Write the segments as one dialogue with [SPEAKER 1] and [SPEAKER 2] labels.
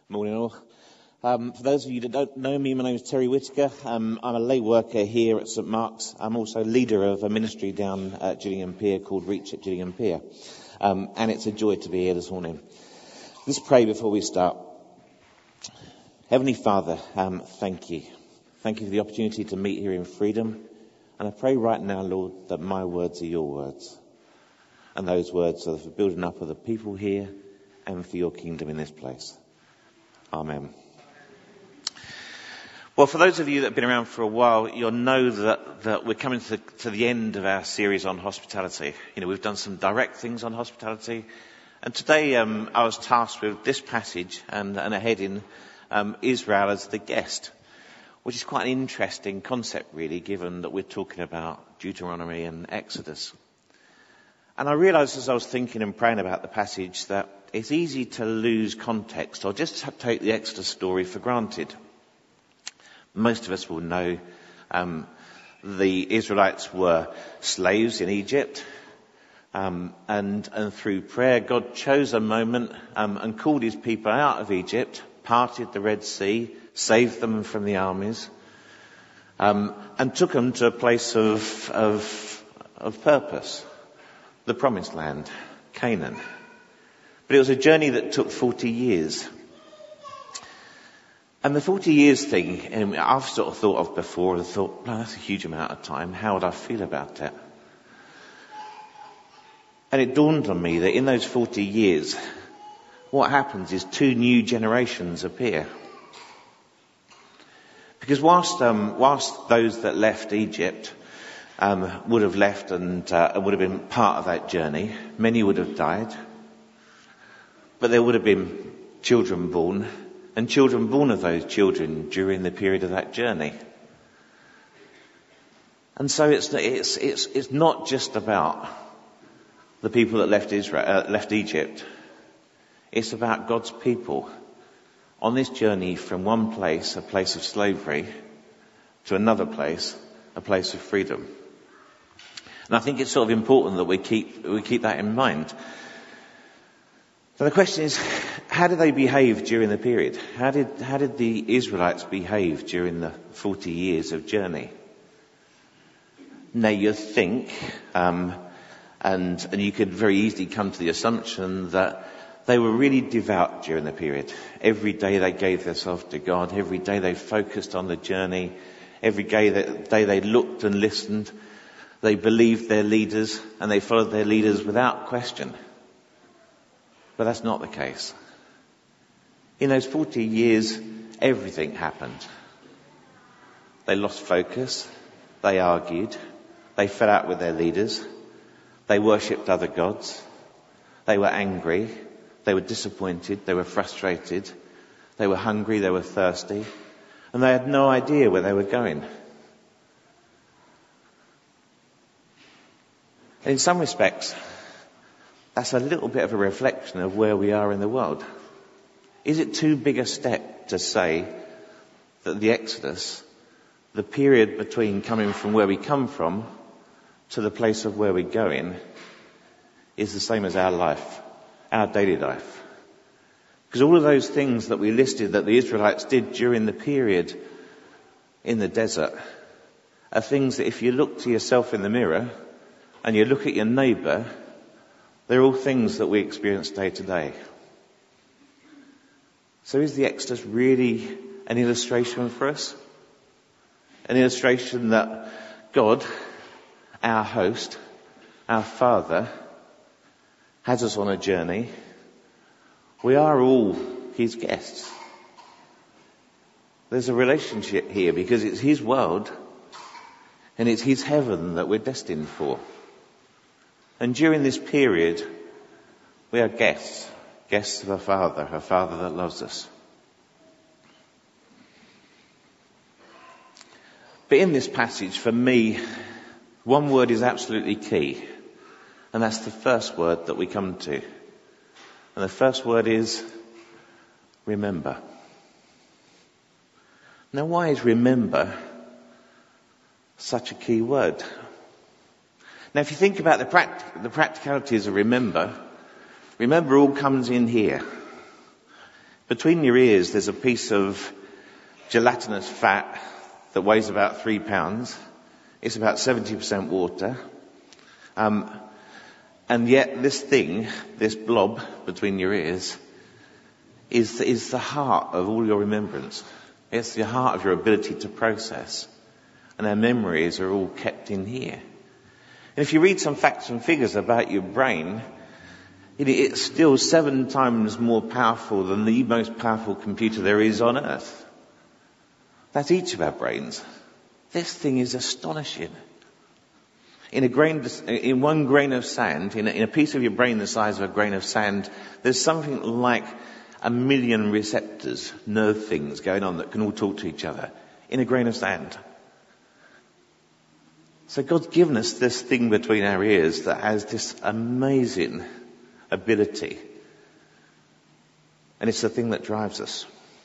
[SPEAKER 1] Morning all. For those of you that don't know me, my name is Terry Whittaker. I'm a lay worker here at St Mark's. I'm also leader of a ministry down at Gillingham Pier called Reach at Gillingham Pier. And it's a joy to be here this morning. Let's pray before we start. Heavenly Father, thank you. Thank you for the opportunity to meet here in freedom. And I pray right now, Lord, that my words are your words. And those words are for building up of the people here and for your kingdom in this place. Amen. Well, for those of you that have been around for a while, you'll know that we're coming to the end of our series on hospitality. You know, we've done some direct things on hospitality. And today I was tasked with this passage and a heading, Israel as the guest, which is quite an interesting concept, really, given that we're talking about Deuteronomy and Exodus. And I realised as I was thinking and praying about the passage that it's easy to lose context or just take the Exodus story for granted. Most of us will know the Israelites were slaves in Egypt, and through prayer God chose a moment and called his people out of Egypt, parted the Red Sea, saved them from the armies, and took them to a place of purpose, the Promised Land, Canaan. But it was a journey that took 40 years. And the 40 years thing, I've sort of thought of before and thought, well, that's a huge amount of time. How would I feel about it? And it dawned on me that in those 40 years, what happens is two new generations appear. Because whilst those that left Egypt would have left and would have been part of that journey, many would have died. But there would have been children born, and children born of those children during the period of that journey. And so it's not just about the people that left Egypt. It's about God's people on this journey from one place, a place of slavery, to another place, a place of freedom. And I think it's sort of important that we keep that in mind. So the question is, how did they behave during the period? How did the Israelites behave during the 40 years of journey? Now you think, and you could very easily come to the assumption that they were really devout during the period. Every day they gave themselves to God. Every day they focused on the journey. Every day they looked and listened. They believed their leaders and they followed their leaders without question. But that's not the case. In those 40 years, everything happened. They lost focus. They argued. They fell out with their leaders. They worshipped other gods. They were angry. They were disappointed. They were frustrated. They were hungry. They were thirsty. And they had no idea where they were going. And in some respects, that's a little bit of a reflection of where we are in the world. Is it too big a step to say that the Exodus, the period between coming from where we come from to the place of where we're going, is the same as our life, our daily life? Because all of those things that we listed that the Israelites did during the period in the desert are things that if you look to yourself in the mirror and you look at your neighbour, they're all things that we experience day to day. So is the Exodus really an illustration for us? An illustration that God, our host, our Father, has us on a journey. We are all his guests. There's a relationship here because it's his world and it's his heaven that we're destined for. And during this period, we are guests of a Father that loves us. But in this passage, for me, one word is absolutely key, and that's the first word that we come to. And the first word is remember. Now, why is remember such a key word? Now, if you think about the practicalities of remember all comes in here. Between your ears, there's a piece of gelatinous fat that weighs about 3 pounds. It's about 70% water. And yet this thing, this blob between your ears, is the heart of all your remembrance. It's the heart of your ability to process. And our memories are all kept in here. And if you read some facts and figures about your brain, it's still 7 times more powerful than the most powerful computer there is on earth. That's each of our brains. This thing is astonishing. In 1 grain of sand, in a piece of your brain the size of a grain of sand, there's something like 1 million receptors, nerve things going on that can all talk to each other in a grain of sand. So God's given us this thing between our ears that has this amazing ability. And it's the thing that drives us.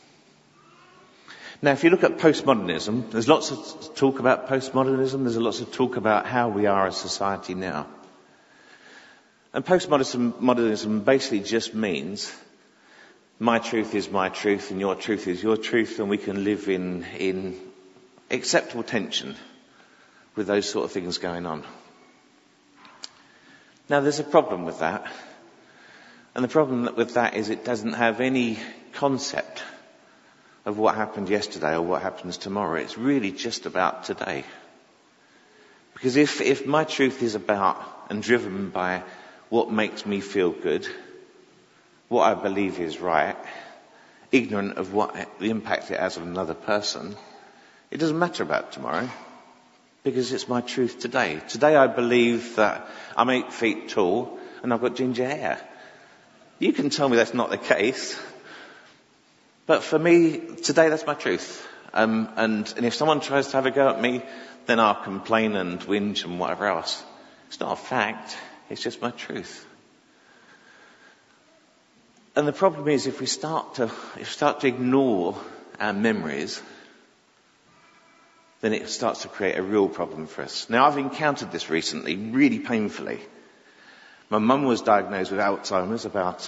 [SPEAKER 1] Now, if you look at postmodernism, there's lots of talk about postmodernism. There's lots of talk about how we are as society now. And postmodernism basically just means my truth is my truth and your truth is your truth, and we can live in acceptable tension with those sort of things going on. Now, there's a problem with that. And the problem with that is it doesn't have any concept of what happened yesterday or what happens tomorrow. It's really just about today. Because if my truth is about and driven by what makes me feel good, what I believe is right, ignorant of what the impact it has on another person, it doesn't matter about tomorrow. Because it's my truth today. Today I believe that I'm 8 feet tall and I've got ginger hair. You can tell me that's not the case. But for me, today that's my truth. And if someone tries to have a go at me, then I'll complain and whinge and whatever else. It's not a fact. It's just my truth. And the problem is if we start to ignore our memories, then it starts to create a real problem for us. Now, I've encountered this recently, really painfully. My mum was diagnosed with Alzheimer's about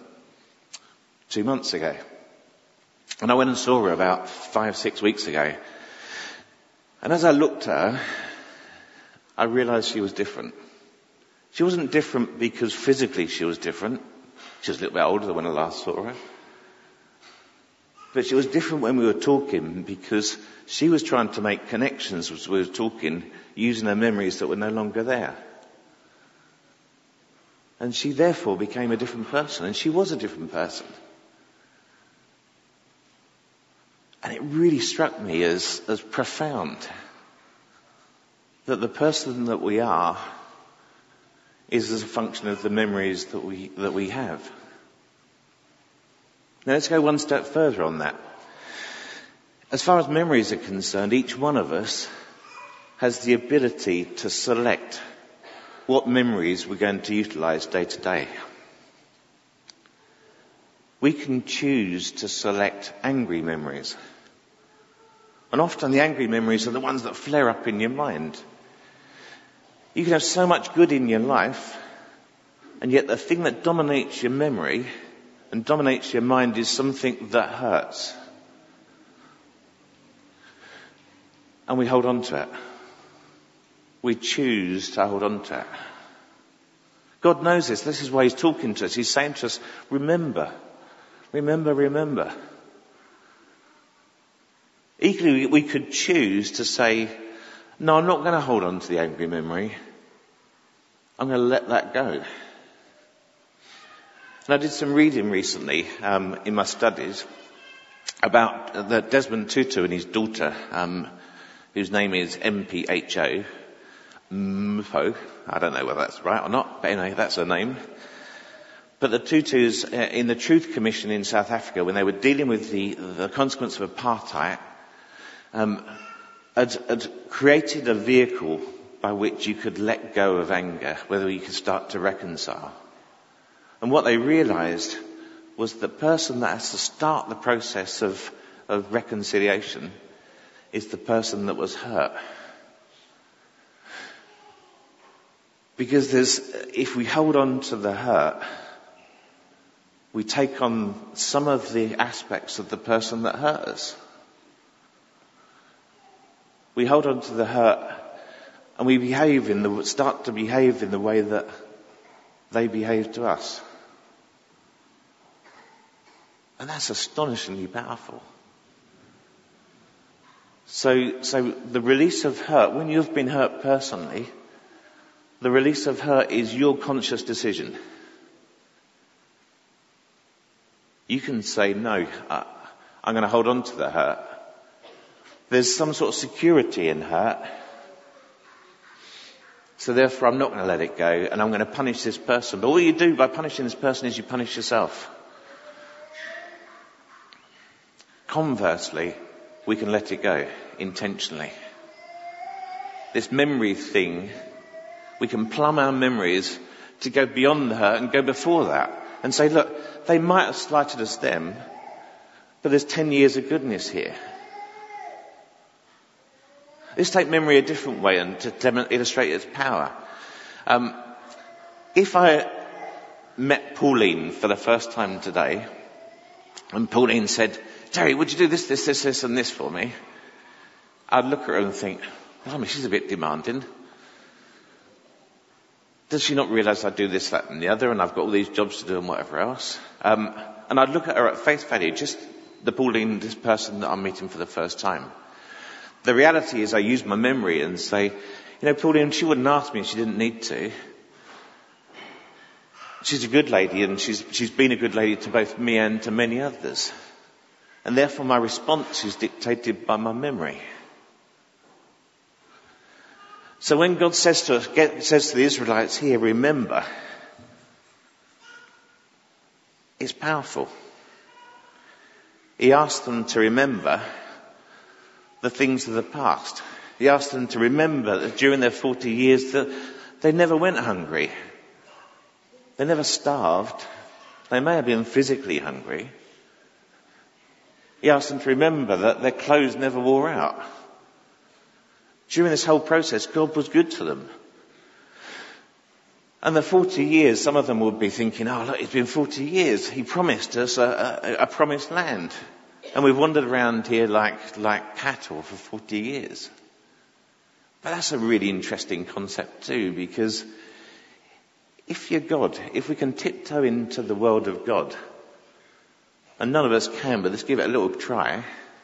[SPEAKER 1] 2 months ago. And I went and saw her about 5-6 weeks ago. And as I looked at her, I realised she was different. She wasn't different because physically she was different. She was a little bit older than when I last saw her. But she was different when we were talking because she was trying to make connections as we were talking using her memories that were no longer there. And she therefore became a different person, and she was a different person. And it really struck me as profound that the person that we are is as a function of the memories that we have. Now let's go one step further on that. As far as memories are concerned, each one of us has the ability to select what memories we're going to utilise day to day. We can choose to select angry memories. And often the angry memories are the ones that flare up in your mind. You can have so much good in your life, and yet the thing that dominates your memory and dominates your mind is something that hurts. And we hold on to it. We choose to hold on to it. God knows this. This is why He's talking to us. He's saying to us, remember, remember, remember. Equally, we could choose to say, no, I'm not going to hold on to the angry memory. I'm going to let that go. And I did some reading recently in my studies about Desmond Tutu and his daughter, whose name is MPHO. Mpo. I don't know whether that's right or not, but anyway, that's her name. But the Tutus in the Truth Commission in South Africa, when they were dealing with the consequence of apartheid, had created a vehicle by which you could let go of anger, whether you could start to reconcile. And what they realised was the person that has to start the process of reconciliation is the person that was hurt. Because if we hold on to the hurt, we take on some of the aspects of the person that hurt us. We hold on to the hurt and we start to behave in the way that they behave to us. And that's astonishingly powerful. So the release of hurt, when you've been hurt personally, the release of hurt is your conscious decision. You can say, no, I'm going to hold on to the hurt. There's some sort of security in hurt. So therefore I'm not going to let it go and I'm going to punish this person. But all you do by punishing this person is you punish yourself. Conversely, we can let it go intentionally. This memory thing, we can plumb our memories to go beyond the hurt and go before that and say, look, they might have slighted us then, but there's 10 years of goodness here. Let's take memory a different way and to illustrate its power. If I met Pauline for the first time today, and Pauline said, Terry, would you do this, and this for me? I'd look at her and think, well, she's a bit demanding. Does she not realise I do this, that and the other, and I've got all these jobs to do and whatever else? And I'd look at her at face value, just the Pauline, this person that I'm meeting for the first time. The reality is I use my memory and say, Pauline, she wouldn't ask me if she didn't need to. She's a good lady and she's been a good lady to both me and to many others. And therefore my response is dictated by my memory. So when God says to the Israelites here, remember, it's powerful. He asked them to remember the things of the past. He asked them to remember that during their 40 years that they never went hungry. They never starved. They may have been physically hungry. He asked them to remember that their clothes never wore out. During this whole process, God was good to them. And the 40 years, some of them would be thinking, oh, look, it's been 40 years. He promised us a promised land. And we've wandered around here like cattle for 40 years. But that's a really interesting concept too, because if you're God, if we can tiptoe into the world of God, and none of us can, but let's give it a little try,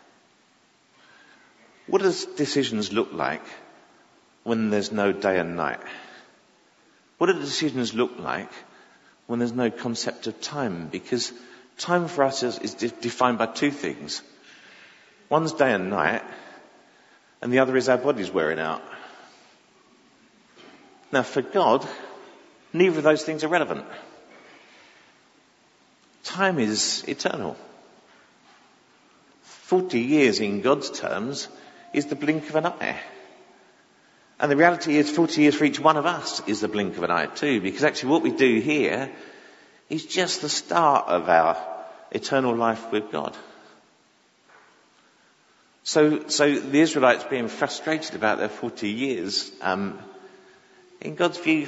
[SPEAKER 1] what does decisions look like when there's no day and night? What do decisions look like when there's no concept of time? Because time for us is defined by two things. One's day and night, and the other is our bodies wearing out. Now for God, neither of those things are relevant. Time is eternal. 40 years in God's terms is the blink of an eye. And the reality is 40 years for each one of us is the blink of an eye too, because actually what we do here is just the start of our eternal life with God. So the Israelites being frustrated about their 40 years, in God's view,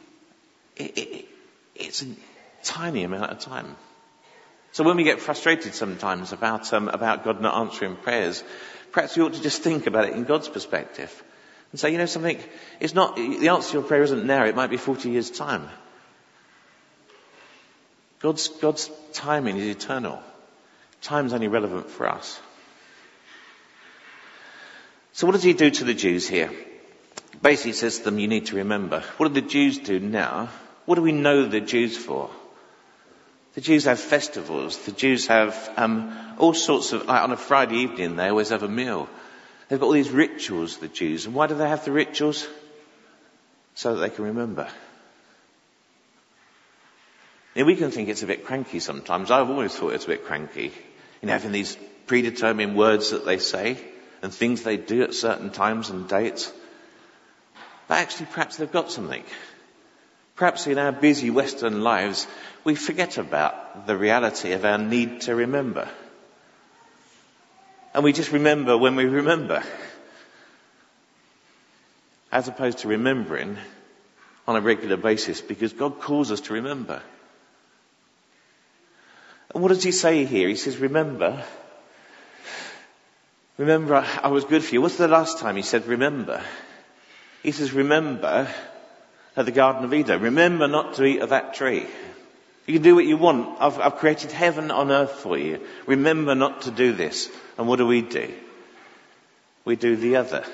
[SPEAKER 1] it's a tiny amount of time. So when we get frustrated sometimes about God not answering prayers, perhaps we ought to just think about it in God's perspective and say, something, it's not, the answer to your prayer isn't now, it might be 40 years' time. God's timing is eternal. Time's only relevant for us. So what does he do to the Jews here? Basically he says to them, you need to remember. What do the Jews do now? What do we know the Jews for? The Jews have festivals. The Jews have all sorts of, like on a Friday evening they always have a meal. They've got all these rituals, the Jews. And why do they have the rituals? So that they can remember. Now we can think it's a bit cranky sometimes. I've always thought it's a bit cranky. Having these predetermined words that they say and things they do at certain times and dates. But actually perhaps they've got something. Perhaps in our busy Western lives, we forget about the reality of our need to remember. And we just remember when we remember. As opposed to remembering on a regular basis, because God calls us to remember. what does he say here? He says, remember I was good for you. What's the last time he said remember? He says, remember at the Garden of Eden. Remember not to eat of that tree. You can do what you want. I've created heaven on earth for you. Remember not to do this. And what do? We do the other.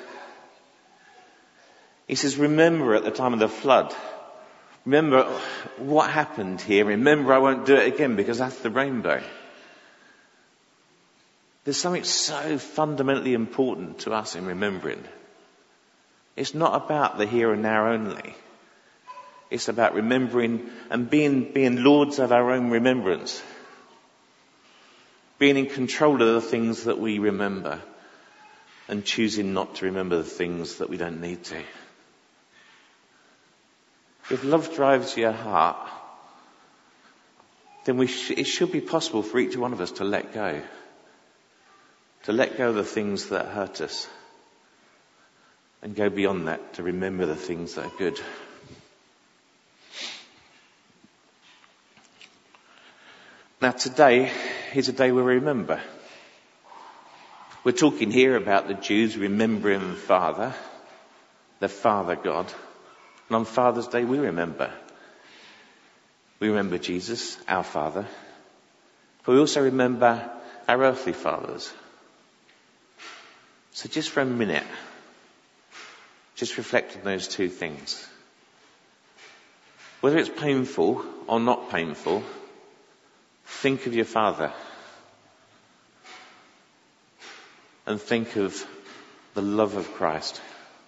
[SPEAKER 1] He says, remember at the time of the flood. Remember what happened here. Remember I won't do it again because that's the rainbow. There's something so fundamentally important to us in remembering. It's not about the here and now only. It's about remembering and being lords of our own remembrance. Being in control of the things that we remember and choosing not to remember the things that we don't need to. If love drives your heart, then it should be possible for each one of us to let go. To let go of the things that hurt us. And go beyond that to remember the things that are good. Now today is a day where we remember. We're talking here about the Jews remembering their Father God. And on Father's Day we remember. We remember Jesus, our Father. But we also remember our earthly fathers. So just for a minute, just reflect on those two things. Whether it's painful or not painful, think of your father. And think of the love of Christ.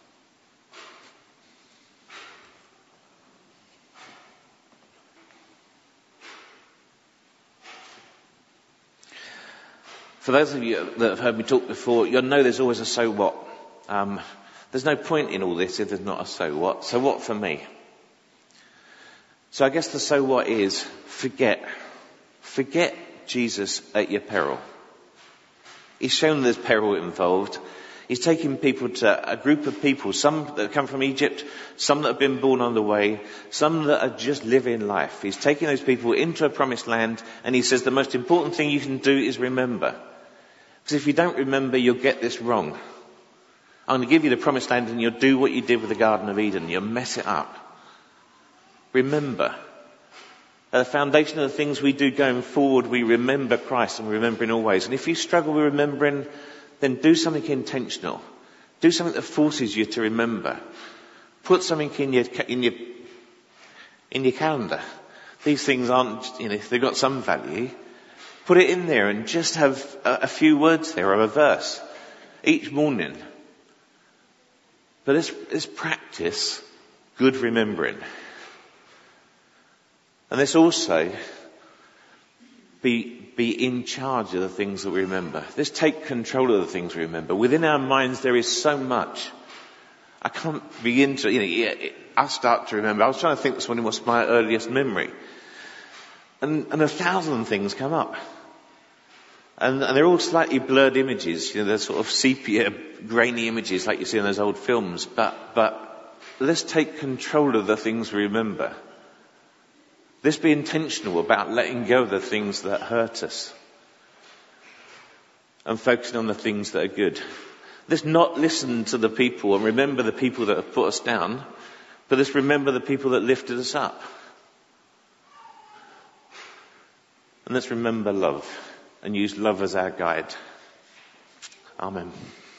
[SPEAKER 1] For those of you that have heard me talk before, you'll know there's always a so what. There's no point in all this if there's not a so what. So what for me? So I guess the so what is forget. Forget Jesus at your peril. He's shown there's peril involved. He's taking people to a group of people, some that come from Egypt, some that have been born on the way, some that are just living life. He's taking those people into a promised land, and he says the most important thing you can do is remember. Because if you don't remember, you'll get this wrong. I'm going to give you the promised land and you'll do what you did with the Garden of Eden. You'll mess it up. Remember. At the foundation of the things we do going forward, we remember Christ and we remember in all ways. And if you struggle with remembering, then do something intentional. Do something that forces you to remember. Put something in your calendar. These things aren't, they've got some value. Put it in there and just have a few words there or a verse each morning. But let's practice good remembering. And let's also be in charge of the things that we remember. Let's take control of the things we remember. Within our minds there is so much. I can't begin to, I start to remember. I was trying to think this morning what's my earliest memory. And 1,000 things come up. And they're all slightly blurred images. They're sort of sepia, grainy images like you see in those old films. But let's take control of the things we remember. Let's be intentional about letting go of the things that hurt us. And focusing on the things that are good. Let's not listen to the people and remember the people that have put us down. But let's remember the people that lifted us up. And let's remember love and use love as our guide. Amen.